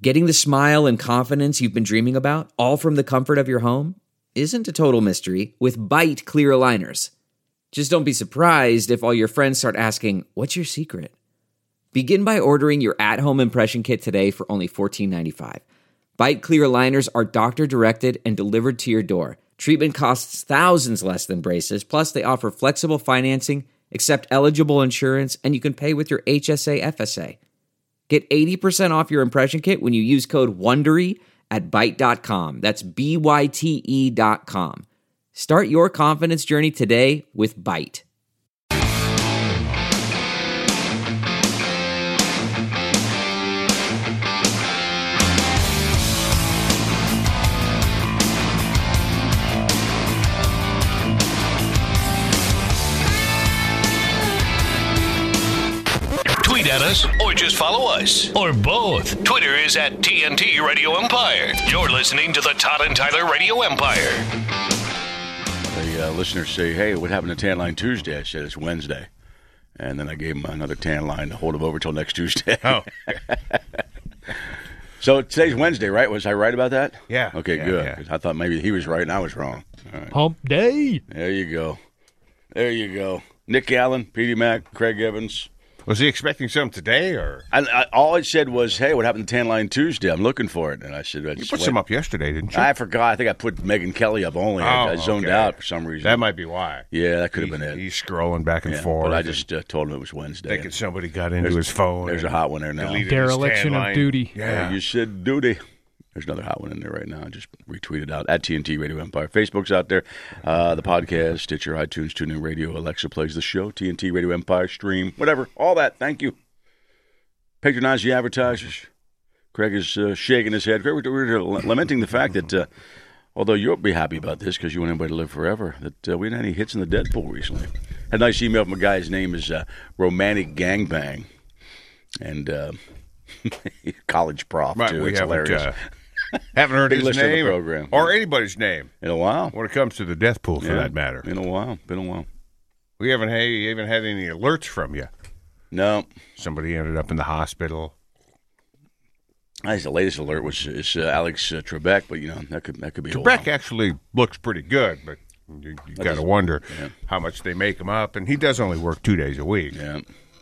Getting the smile and confidence you've been dreaming about, all from the comfort of your home, isn't a total mystery with Byte clear aligners. Just don't be surprised if all your friends start asking, "What's your secret?" Begin by ordering your at-home impression kit today for only $14.95. Byte clear aligners are doctor-directed and delivered to your door. Treatment costs thousands less than braces, plus they offer flexible financing, accept eligible insurance, and you can pay with your HSA FSA. Get 80% off your impression kit when you use code WONDERY at Byte.com. That's BYTE.com. Start your confidence journey today with Byte. Tweet at us or just follow us. Or both. Twitter is at TNT Radio Empire. You're listening to the Todd and Tyler Radio Empire. The listeners say, "Hey, what happened to Tan Line Tuesday?" I said, "It's Wednesday." And then I gave him another tan line to hold him over till next Tuesday. Oh. So today's Wednesday, right? Was I right about that? Yeah. Okay, Yeah, good. yeah. 'Cause I thought maybe he was right and I was wrong. All right. Hump day. There you go. There you go. Nick Allen, Petey Mac, Craig Evans. Was he expecting something today, or All it said was, "Hey, what happened to Tan Line Tuesday? I'm looking for it." And I said, you put some up yesterday, didn't you? I forgot. I think I put Megan Kelly up only. I zoned okay. out for some reason. That might be why. Yeah, that could have been it. He's scrolling back and Yeah, forth. but I just told him it was Wednesday. thinking somebody got into his phone. There's a hot one there now. deleted his Dereliction tan of line. duty. Yeah. You said duty. There's another hot one in there right now. I just retweeted out at TNT Radio Empire. Facebook's out there. The podcast, Stitcher, iTunes, TuneIn Radio, Alexa plays the show, TNT Radio Empire, stream, whatever. All that. Thank you. Patronize the advertisers. Craig is shaking his head. Craig, we're lamenting the fact that, although you'll be happy about this because you want everybody to live forever, that we didn't have any hits in the Deadpool recently. Had a nice email from a guy. His name is Romantic Gangbang. And college prof, Right, too. we It's haven't hilarious. haven't heard Big his listener of the name program. or anybody's name In a while. when it comes to the death pool, for Yeah, that matter. In a while. Been a while. We haven't had any alerts from you. No. Somebody ended up in the hospital. I guess the latest alert is Alex Trebek, but, that could be a Trebek while. actually looks pretty good, but you got to wonder how much they make him up. And he does only work 2 days a week. Yeah.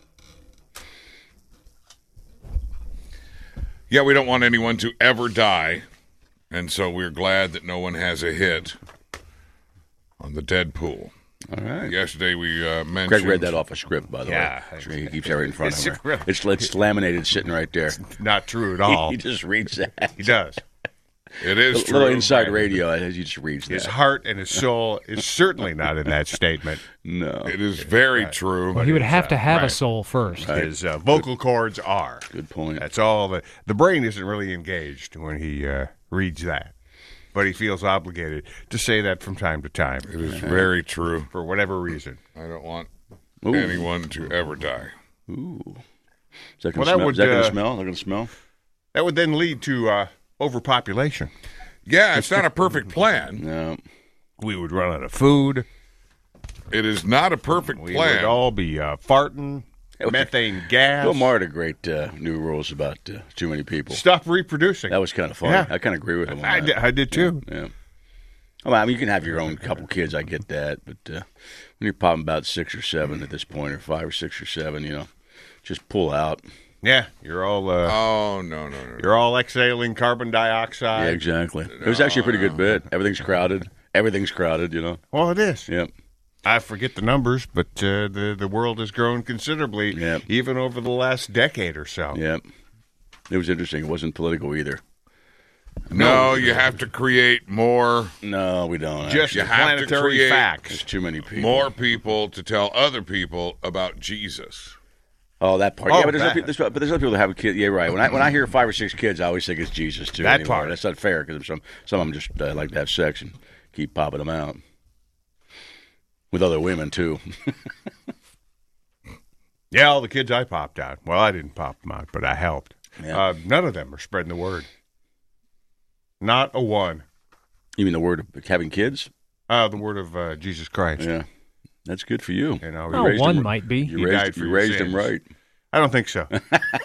Yeah, we don't want anyone to ever die, and so we're glad that no one has a hit on the Deadpool. All right. Yesterday we mentioned... Craig read that off a script, by the Yeah. way. He keeps that right in front It's of him. really- It's laminated sitting right there. Not true at all. He just reads that. He does. It is A true. little inside radio. He just reads that. His heart and his soul is certainly not in that statement. No. It is very true. Well, he would have to have a right. soul first. Right. His vocal cords are. Good point. That's all. The brain isn't really engaged when he reads that. But he feels obligated to say that from time to time. It is very true. For whatever reason. I don't want Ooh. anyone to ever die. Ooh. Is that Well, going that to would, smell? Is that going to smell? That would then lead to overpopulation. Yeah, it's not a perfect plan. No. We would run out of food. It is not a perfect We plan. would all be farting, methane gas. Bill Maher had a great new rules about too many people. Stop reproducing. That was kind of fun. Yeah. I kind of agree with him on I that. did too. Yeah. Well, I mean, you can have your own couple kids. I get that. But when you're popping about 6 or 7 at this point, or 5 or 6 or 7, just pull out. Yeah, you're all Oh, no. you're all exhaling carbon dioxide. Yeah, exactly. It was actually a pretty good bit. Everything's crowded. Well, it is. Yep. I forget the numbers, but the world has grown considerably, Yep. even over the last decade or so. Yep. It was interesting. It wasn't political either. No, you have to create more No, we don't. Just You actually. have to planetary create- facts. There's too many people. more people to tell other people about Jesus. Oh, that part. Oh, Yeah, but that. there's other people that have a kid. Yeah, right. When I hear 5 or 6 kids, I always think it's Jesus too. That anymore. part. That's not fair because some of them just like to have sex and keep popping them out with other women too. Yeah, all the kids I popped out. Well, I didn't pop them out, but I helped. Yeah. None of them are spreading the word. Not a one. You mean the word of having kids? The word of Jesus Christ. Yeah, that's good for you. You know, Well, raised one him- might be. You He died raised, for you your raised him sins. right. I don't think so.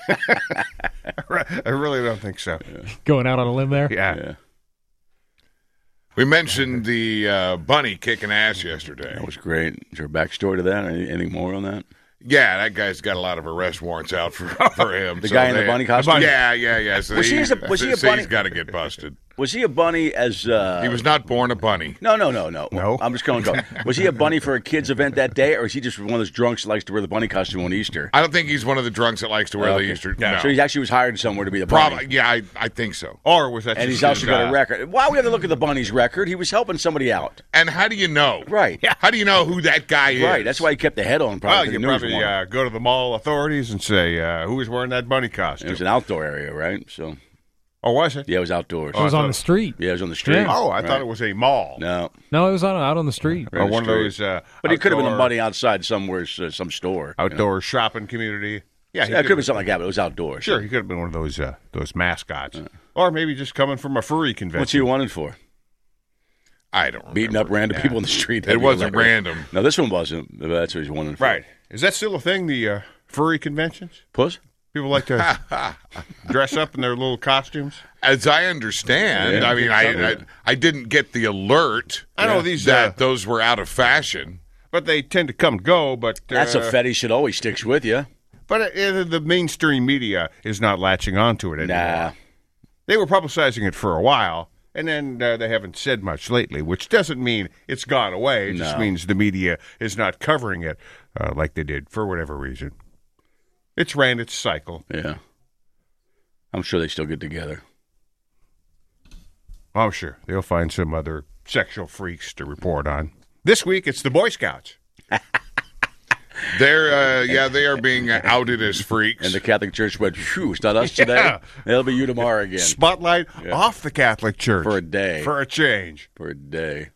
I really don't think so. Going out on a limb there. Yeah. We mentioned the bunny kicking ass yesterday. That was great. Is there a backstory to that? Or anything more on that? Yeah, that guy's got a lot of arrest warrants out for him. The guy in the bunny costume? Yeah. So Was he a bunny? He's got to get busted. Was he a bunny as... He was not born a bunny. No. No? I'm just going to go. Was he a bunny for a kid's event that day, or is he just one of those drunks that likes to wear the bunny costume on Easter? I don't think he's one of the drunks that likes to wear the Easter. Yeah. No. So he actually was hired somewhere to be the bunny. Probably. Yeah, I think so. Or was that And just he's also his, got a record. Why we have to look at the bunny's record? He was helping somebody out. And how do you know? Right. Yeah. How do you know who that guy is? Right. That's why he kept the head on. Well, Probably. you the news probably one. go to the mall authorities and say, who was wearing that bunny It costume? was an outdoor area, right? So Oh, was it? yeah, it was outdoors. It was on the street. Yeah, it was on the street. Yeah. Oh, I thought it was a mall. No, No, it was out on the street. Right. Or on the one of street. those but he could have been a outdoor- bunny outside somewhere, some store. outdoor shopping community. Yeah, It could have been something like that, but it was outdoors. Sure, he could have been one of those mascots. Or maybe just coming from a furry convention. What's he wanted for? I don't remember. Beating up random people in the street. It That'd be wasn't hilarious. random. No, this one wasn't. But that's what he's wanted for. Right. Is that still a thing, the furry conventions? Puss? People like to dress up in their little costumes? As I understand, Yeah. I mean, I didn't get the alert I know these, that those were out of fashion. But they tend to come and go. But That's a fetish that always sticks with you. But the mainstream media is not latching onto it anymore. Nah. They were publicizing it for a while, and then they haven't said much lately, which doesn't mean it's gone away. It just No. means the media is not covering it like they did for whatever reason. It's ran its cycle. Yeah. I'm sure they still get together. I'm sure they'll find some other sexual freaks to report on. This week, it's the Boy Scouts. They are being outed as freaks. And the Catholic Church went, phew, it's not us today. Yeah. It'll be you tomorrow again. Spotlight off the Catholic Church. For a day. For a change. For a day.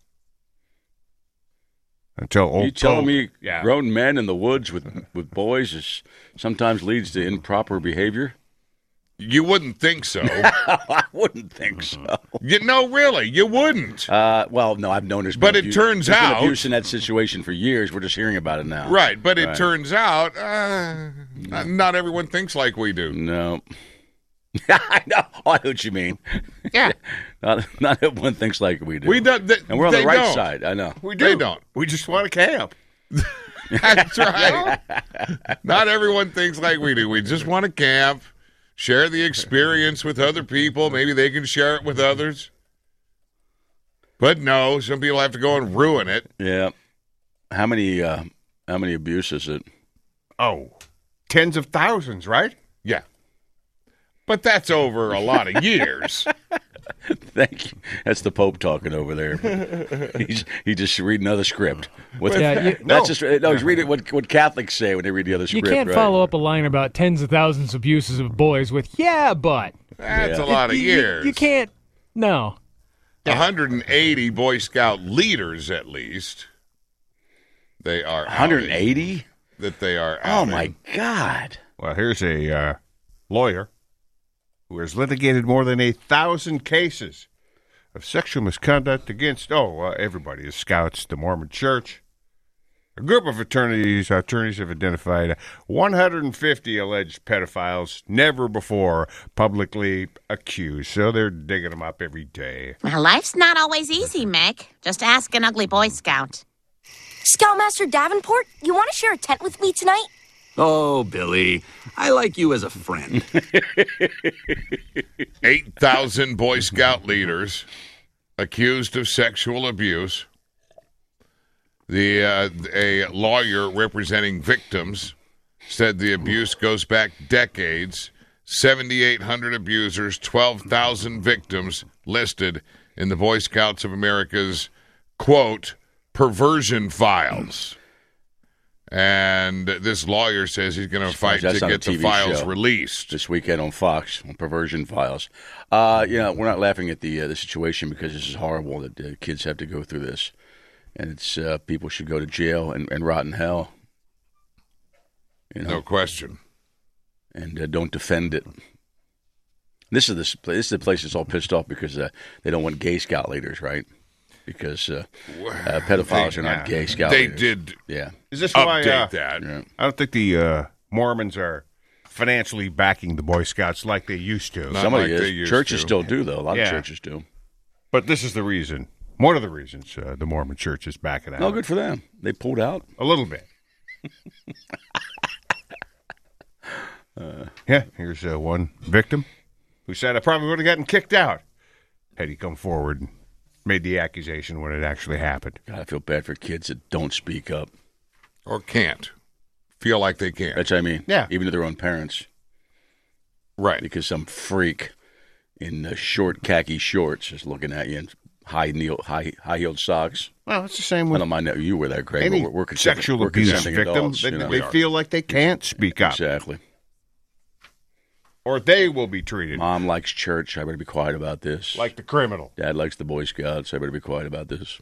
Until old You telling me Yeah. grown men in the woods with boys sometimes leads to improper behavior? You wouldn't think so. I wouldn't think so. Really, you wouldn't. Well, no, I've known there's But been it turns there's been out- abuse in that situation for years. We're just hearing about it now. Right, but it Right. turns out not everyone thinks like we do. No. I know. Oh, I know what you mean. Yeah. Not everyone thinks like we do. We don't, and we're on the they right don't. side. I know. We do. They don't. We just want to camp. That's right. Not everyone thinks like we do. We just want to camp, share the experience with other people. Maybe they can share it with others. But no, some people have to go and ruin it. Yeah. How many abuses it? Oh, tens of thousands, right? Yeah. But that's over a lot of years. Thank you. That's the Pope talking over there. He's just reading another script. What's, Yeah, that's he's reading what Catholics say when they read the other You script. can't right? follow up a line about tens of thousands of abuses of boys with, yeah, but. That's Yeah. a lot of years. You can't. No. 180 Boy Scout leaders, at least. They are 180? that they are Oh outing. my God! Well, here's a lawyer who has litigated more than 1,000 cases of sexual misconduct against, everybody, the Scouts, the Mormon Church. A group of attorneys have identified 150 alleged pedophiles never before publicly accused. So they're digging them up every day. Well, life's not always easy, Mick. Just ask an ugly Boy Scout. Scoutmaster Davenport, you want to share a tent with me tonight? Oh, Billy, I like you as a friend. 8,000 Boy Scout leaders accused of sexual abuse. A lawyer representing victims said the abuse goes back decades. 7,800 abusers, 12,000 victims listed in the Boy Scouts of America's, quote, perversion files. And this lawyer says he's going to fight to That's not a get the TV files show. released. This weekend on Fox, on Perversion Files. We're not laughing at the situation because this is horrible that kids have to go through this, and it's people should go to jail and rot in hell. You know? No question. And don't defend it. This is the place that's all pissed off because they don't want gay scout leaders, right? Because pedophiles are not gay scout They leaders. did Yeah. Is this why update that. Yeah. I don't think the Mormons are financially backing the Boy Scouts like they used to. Not Somebody like they is. used Churches to. still do, though. A lot Yeah. of churches do. But this is the reason. One of the reasons the Mormon Church is backing out. No, good for them. They pulled out. A little bit. Yeah, here's one victim who said I probably would have gotten kicked out had he come forward and made the accusation when it actually happened. God, I feel bad for kids that don't speak up. Or can't. Feel like they can't. That's what I mean. Yeah. Even to their own parents. Right. Because some freak in short khaki shorts is looking at you in high-heeled socks. Well, it's the same I with don't mind that you wear that, Craig. any but we're consenting- sexual we're abuse consenting victim. adults, They, you know. they feel like they can't speak up, Exactly. or they will be treated Mom likes church. I better be quiet about this. like the criminal. Dad likes the Boy Scouts. I better be quiet about this.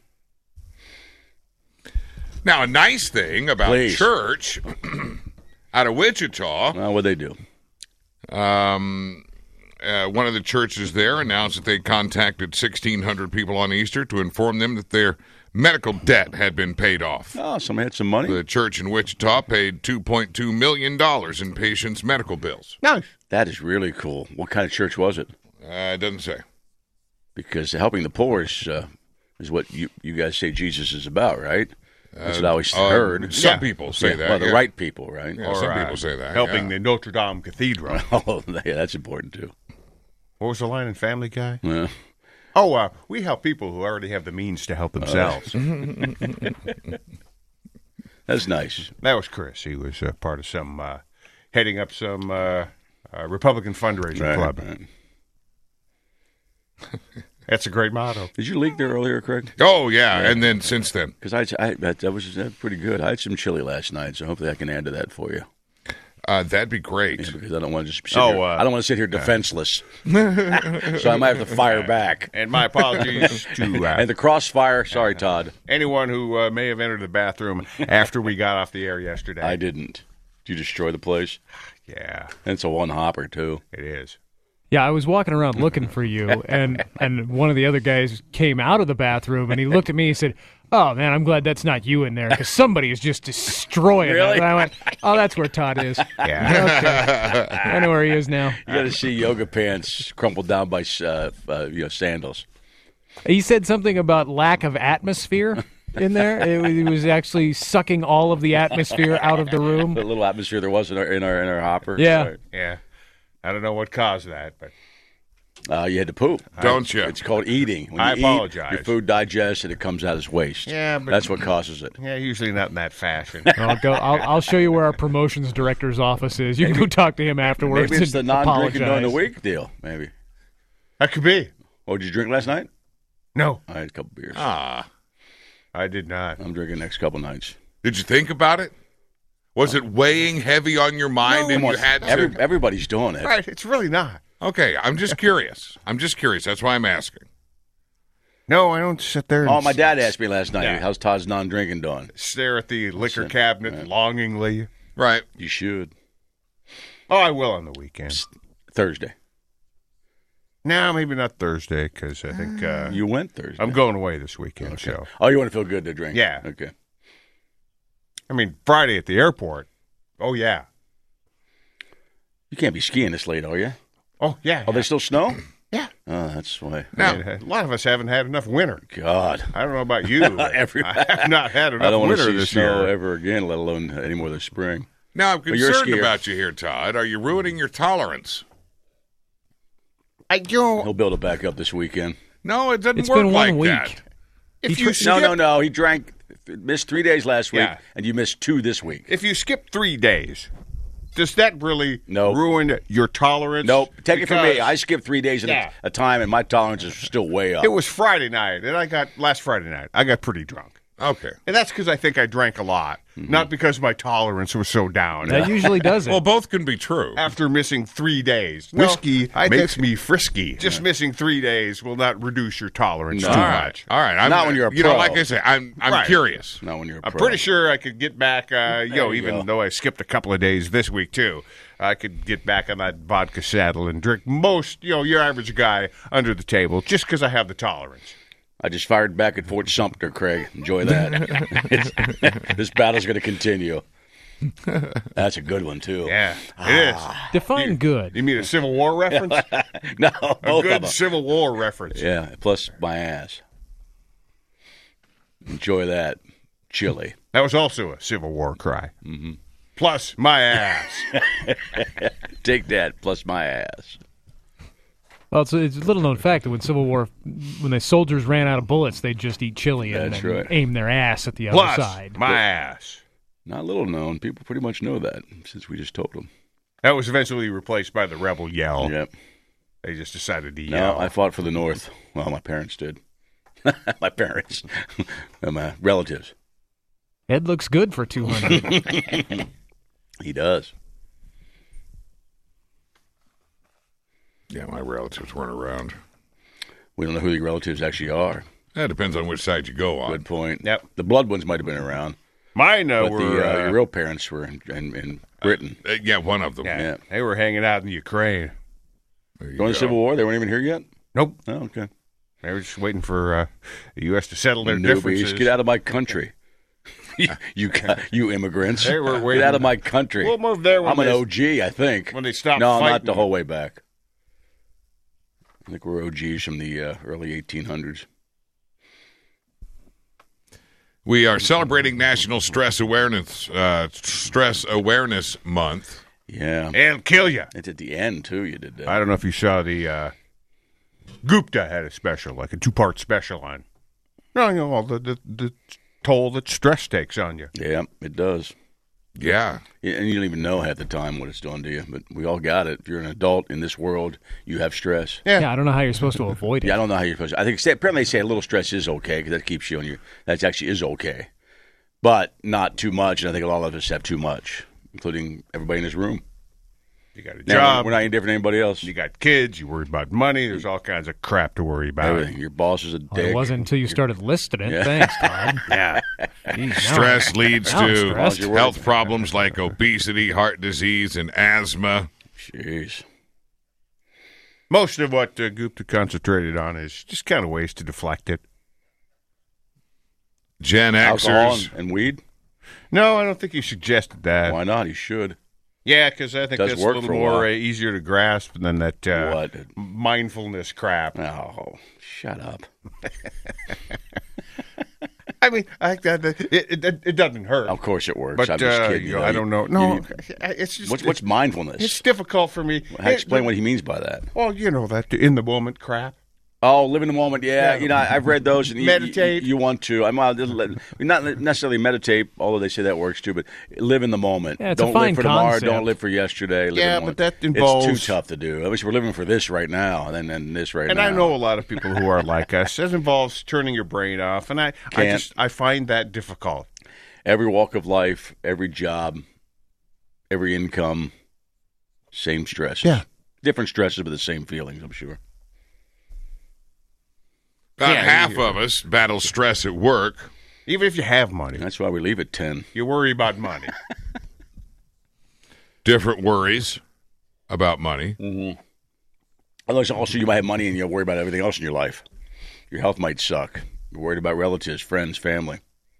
Now, a nice thing about Please. church out of Wichita, What'd they do? one of the churches there announced that they contacted 1,600 people on Easter to inform them that their medical debt had been paid off. Oh, somebody had some money. The church in Wichita paid $2.2 million in patients' medical bills. Nice. That is really cool. What kind of church was it? It doesn't say. Because helping the poor is what you guys say Jesus is about, right? That's what I always heard. Some people say that. Well, the yeah. right people, right? Yeah, some people say that. Helping yeah. the Notre Dame Cathedral. Oh, yeah, that's important too. What was the line in Family Guy? Yeah. Oh, we help people who already have the means to help themselves. That's nice. That was Chris. He was part of some, heading up some Republican fundraising club. Right. That's a great motto. Did you leak there earlier, Craig? Oh, yeah, and then since then. Because that was pretty good. I had some chili last night, so hopefully I can add to that for you. That'd be great. Yeah, because I don't want to just sit here. I don't want to sit here defenseless. So I might have to fire back. And my apologies to And the crossfire, sorry, Todd. anyone who may have entered the bathroom after we got off the air yesterday. I didn't. Did you destroy the place? Yeah, And it's a one-hopper, too. it is. Yeah, I was walking around looking for you, and one of the other guys came out of the bathroom, and he looked at me and said, "Oh, man, I'm glad that's not you in there, because somebody is just destroying it." Really? And I went, "Oh, that's where Todd is." Yeah. Okay. I know where he is now. You got to see yoga pants crumpled down by sandals. He said something about lack of atmosphere in there. It was actually sucking all of the atmosphere out of the room. The little atmosphere there was in our hopper. Yeah. Right. Yeah. I don't know what caused that, but You had to poop. Don't you? It's called eating. When I you apologize. Eat, your food digests and it comes out as waste. Yeah, but- that's what causes it. yeah, usually not in that fashion. I'll show you where our promotions director's office is. You can go talk to him afterwards. Maybe it's the and non-drinking during the apologize. week deal. Maybe. That could be. Oh, did you drink last night? No, I had a couple beers. Ah. I did not. I'm drinking next couple nights. Did you think about it? Was it weighing heavy on your mind and you had to? Everybody's doing it. Right, it's really not. Okay, I'm just curious. That's why I'm asking. No, I don't sit there and Oh, my dad asked me last night, Yeah. how's Todd's non-drinking doing? stare at the liquor Listen, cabinet longingly. Right. You should. Oh, I will on the weekend. Thursday. No, maybe not Thursday, because I think You went Thursday. I'm going away this weekend. Okay. So, Oh, you want to feel good to drink? Yeah. Okay. I mean, Friday at the airport. Oh, yeah. You can't be skiing this late, are you? Oh, yeah. Oh, there's still snow? Yeah. Oh, that's why. Now, I mean, a lot of us haven't had enough winter. God. I don't know about you. but Everybody. I have not had I enough don't want to winter see this snow year. ever again, let alone any more this spring. now I'm you're a concerned skier. about you here, Todd. Are you ruining your tolerance? He'll build it back up this weekend. No, it doesn't It's work been like 1 week. that. If you No. He missed 3 days last week, Yeah. and you missed 2 this week. If you skip 3 days, does that really No. ruin your tolerance? Nope. Take it from me. Because I skipped 3 days at Yeah. a time, and my tolerance is still way up. It was Friday night, and last Friday night, I got pretty drunk. Okay. And that's because I think I drank a lot, not because my tolerance was so down. That usually does it. Well, both can be true. After missing 3 days. Whiskey makes me frisky. Just missing 3 days will not reduce your tolerance too All right. much. All right. I'm, Not when you're a You know, pro. like I say, I'm Right. curious. Not when you're a I'm pro. pretty sure I could get back, you even go. though I skipped a couple of days this week, too. I could get back on that vodka saddle and drink most, your average guy under the table just because I have the tolerance. I just fired back at Fort Sumter, Craig. Enjoy that. This battle's going to continue. That's a good one, too. Yeah, it is. Define good. You mean a Civil War reference? No, A both good of them. Civil War reference. Yeah, plus my ass. Enjoy that. Chili. That was also a Civil War cry. Mm-hmm. Plus my ass. Take that, plus my ass. Well, it's a little known fact that when the soldiers ran out of bullets, they'd just eat chili and That's then right. aim their ass at the other Plus side. my ass. Not little known. People pretty much know that since we just told them. That was eventually replaced by the rebel yell. Yep. They just decided to No, yell. I fought for the North. Well, my parents did. My parents. And my relatives. Ed looks good for 200. He does. Yeah, my relatives weren't around. We don't know who your relatives actually are. That depends on which side you go on. Good point. Yep. The blood ones might have been around, Mine but were your real parents were in Britain. Yeah, one of them. Yeah. They were hanging out in Ukraine. There you Going go. to Civil War? They weren't even here yet? Nope. Oh, okay. They were just waiting for the U.S. to settle their Newbies, differences. get out of my country. you immigrants. They were waiting. Get out of my country. We'll move there when I'm an they- OG, I think. when they stop No, not fighting. the whole way back. I think we're OGs from the early 1800s. We are celebrating National Stress Awareness Month. Yeah. It'll kill you. It's at the end, too, you did that. I don't know if you saw the Gupta had a special, like a 2-part special on. No, you know, all the toll that stress takes on you. Yeah, it does. Yeah. And you don't even know half the time what it's doing to you, but we all got it. If you're an adult in this world, you have stress. Yeah, I don't know how you're supposed to avoid it. Yeah, I don't know how you're supposed to. I think apparently they say a little stress is okay because that keeps you on your. That actually is okay, but not too much. And I think a lot of us have too much, including everybody in this room. You got a Now, job. we're not any different than anybody else. You got kids. You worry about money. There's all kinds of crap to worry about. Everything. Your boss is a Well, dick. it wasn't until you started listing it. Yeah. Thanks, Todd. Yeah. Jeez, now- Stress leads now I'm to stressed. health problems like obesity, heart disease, and asthma. Jeez. Most of what Gupta concentrated on is just kind of ways to deflect it. Gen Alcohol Xers. and weed. No, I don't think he suggested that. Why not? He should. Yeah, because I think Does that's a work little for a more while. easier to grasp than that What? mindfulness crap. Oh, shut up. I mean, I think that it doesn't hurt. Of course it works. But I'm just kidding. you know, I don't know. No, You- it's just what's mindfulness? it's difficult for me. Explain what he means by that. Well, you know that in the moment crap. Oh, live in the moment. Yeah, Yeah. you know, I've read those. And Meditate. You want to. I'm not necessarily meditate, although they say that works too. But live in the moment. Yeah, it's a don't fine live for tomorrow. concept. Don't live for yesterday. Live in Yeah, the but moment. that involves- It's too tough to do. I wish we're living for this right now, and then this right And now. I know a lot of people who are like us. It involves turning your brain off, and I find that difficult. Every walk of life, every job, every income, same stresses. Yeah. Different stresses, but the same feelings. I'm sure. About Yeah, half you- of us battle stress at work. Even if you have money, That's why we leave at 10. you worry about money. Different worries about money. Unless also you might have money and you worry about everything else in your life. Your health might suck. You're worried about relatives, friends, family,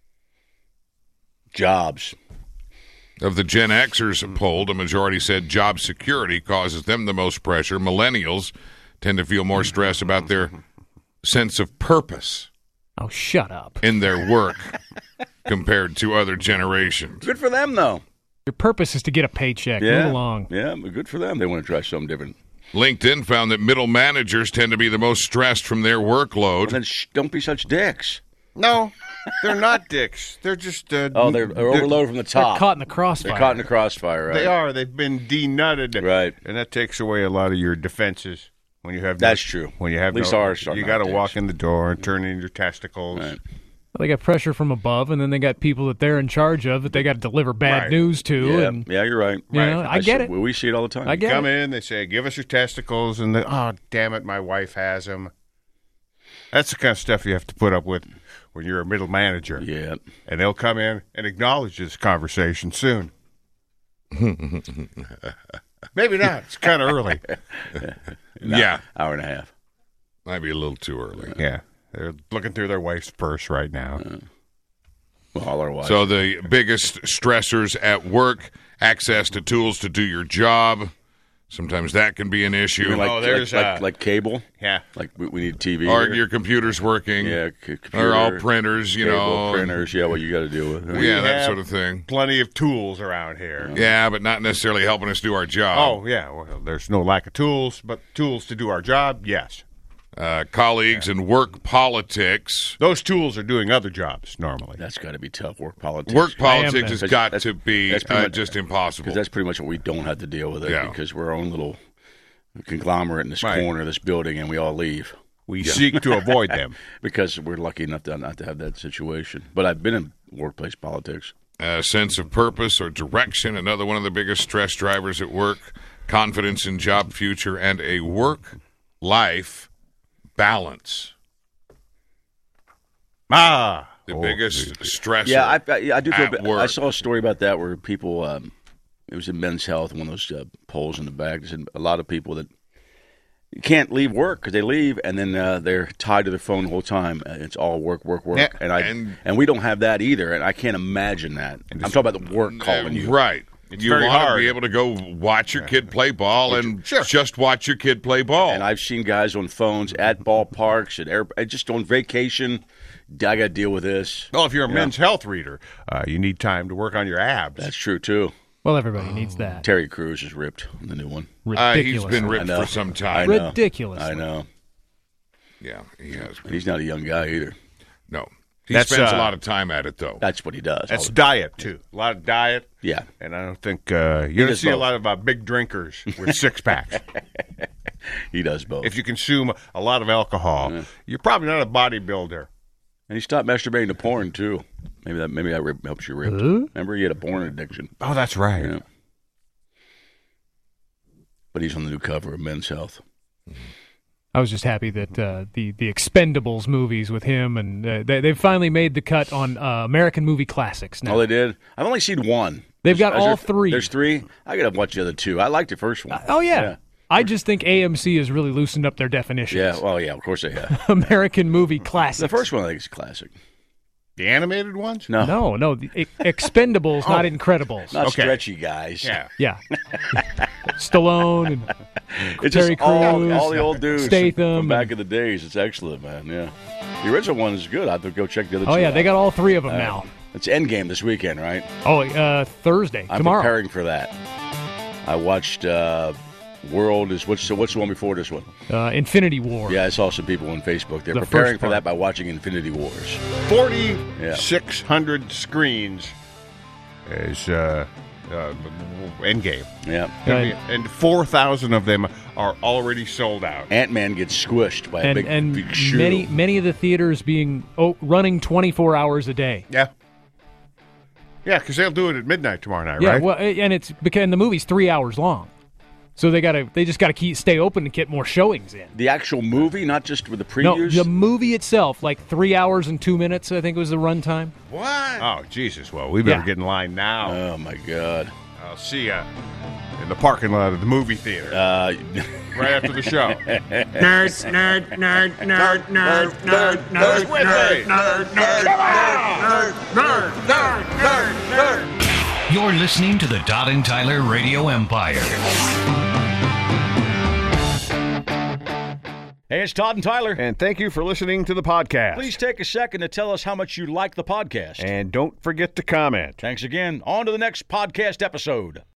jobs. Of the Gen Xers polled, a majority said job security causes them the most pressure. Millennials tend to feel more stress about their sense of purpose Oh, shut up. in their work compared to other generations. Good for them, though. Your purpose is to get a paycheck. Move along. Yeah, but good for them. They want to try something different. LinkedIn found that middle managers tend to be the most stressed from their Well, workload. then don't be such dicks. No, they're not dicks. They're just They're overloaded from the They're top. caught in the crossfire. They're caught in the crossfire, right? They are. They've been denutted. Right. And that takes away a lot of your defenses when you have. That's true. When you have At least ours are you not got to dicks. walk in the door and turn in your testicles. Right. Well, they got pressure from above, and then they got people that they're in charge of that they got to deliver bad Right. news to. Yeah, And yeah, you're right. you know, I get it. We see it all the time. I get Come it. in, they say, "Give us your testicles," and they, "Oh, damn it, my wife has them." That's the kind of stuff you have to put up with when you're a middle manager. Yeah. And they'll come in and acknowledge this conversation soon. Maybe not. It's kind of early. Yeah, Hour and a half. might be a little too early. Yeah. They're looking through their wife's purse right now. Well, all our wives. So the biggest stressors at work, access to tools to do your job. Sometimes that can be an issue. You mean like cable? Yeah. Like we need TV. Or here? your computer's working. Yeah, computer. Or all printers, you cable, know. printers, yeah, what you got to deal with. Yeah, that have sort of thing. Plenty of tools around here. Yeah, but not necessarily helping us do our job. Oh, yeah. Well, there's no lack of tools, but tools to do our job, yes. Colleagues in work politics. Those tools are doing other jobs normally. That's got to be tough, work politics. Work politics has That's- got that's- to be that's pretty much- just impossible. Because that's pretty much what we don't have to deal with it Yeah. because we're our own little conglomerate in this Right. corner of this building and we all leave. We seek to avoid them. Because we're lucky enough to not to have that situation. But I've been in workplace politics. A sense of purpose or direction, another one of the biggest stress drivers at work, confidence in job future, and a work-life balance. The biggest stressor Yeah, I do feel at bad. work. I saw a story about that where people, it was in Men's Health, one of those polls in the back. They said a lot of people that can't leave work because they leave and then they're tied to their phone the whole time. It's all work. Yeah, And we don't have that either. And I can't imagine that. I'm talking about the work calling you. Right. It's You very want to hard. be able to go watch your kid play ball and just watch your kid play ball. And I've seen guys on phones at ballparks and just on vacation. I got to deal with this. Well, if you're a Men's Health reader, you need time to work on your abs. That's true too. Well, everybody needs that. Terry Crews is ripped in the new one. Ridiculous. He's been ripped I know. for some I time. know. Ridiculous. I know. Yeah, he has And been. he's not a young guy either. No. He That's, spends a lot of time at it, though. That's what he does. That's all the- diet, too. A lot of diet. Yeah. And I don't think you're going to does see a both. lot of big drinkers with six-packs. He does both. If you consume a lot of alcohol, you're probably not a bodybuilder. And he stopped masturbating to porn too. Maybe that helps you rip. Remember, he had a porn addiction. Oh, that's right. Yeah. But he's on the new cover of Men's Health. I was just happy that the Expendables movies with him, and they've finally made the cut on American Movie Classics now. Oh, they did? I've only seen one. They've got Is all there- three. There's three? I got to watch the other two. I liked the first one. Oh, yeah. I just think AMC has really loosened up their definitions. Yeah, well, yeah, of course they have. American Movie Classics. The first one I think is classic. The animated ones? No. No, the Expendables, not Incredibles. Not Okay. stretchy guys. Yeah. Yeah. Stallone and It's Terry just all Crews, the old dudes Statham, from back in the days. It's excellent, man. Yeah. The original one is good. I have to go check the other two oh yeah, out. they got all three of them now. It's Endgame this weekend, right? Oh, Thursday, I'm tomorrow. preparing for that. I watched World is what's the one before this one? Infinity War. Yeah, I saw some people on Facebook. They're The preparing first for part. that by watching Infinity Wars. 4,600 screens is Endgame. Yeah. And 4,000 of them are already sold out. Ant-Man gets squished by a And big shoe. many of the theaters being running 24 hours a day. Yeah. Yeah, because they'll do it at midnight tomorrow night, Yeah, right? well, and it's because the movie's 3 hours long, so they just got to stay open to get more showings in. The actual movie, not just with the No, previews? the movie itself, like 3 hours and 2 minutes, I think was the runtime. What? Oh, Jesus. Well, we better Yeah. get in line now. Oh, my God. I'll see you in the parking lot of the movie theater right after the show. You're listening to the Todd and Tyler Radio Empire. Hey, it's Todd and Tyler. And thank you for listening to the podcast. Please take a second to tell us how much you like the podcast. And don't forget to comment. Thanks again. On to the next podcast episode.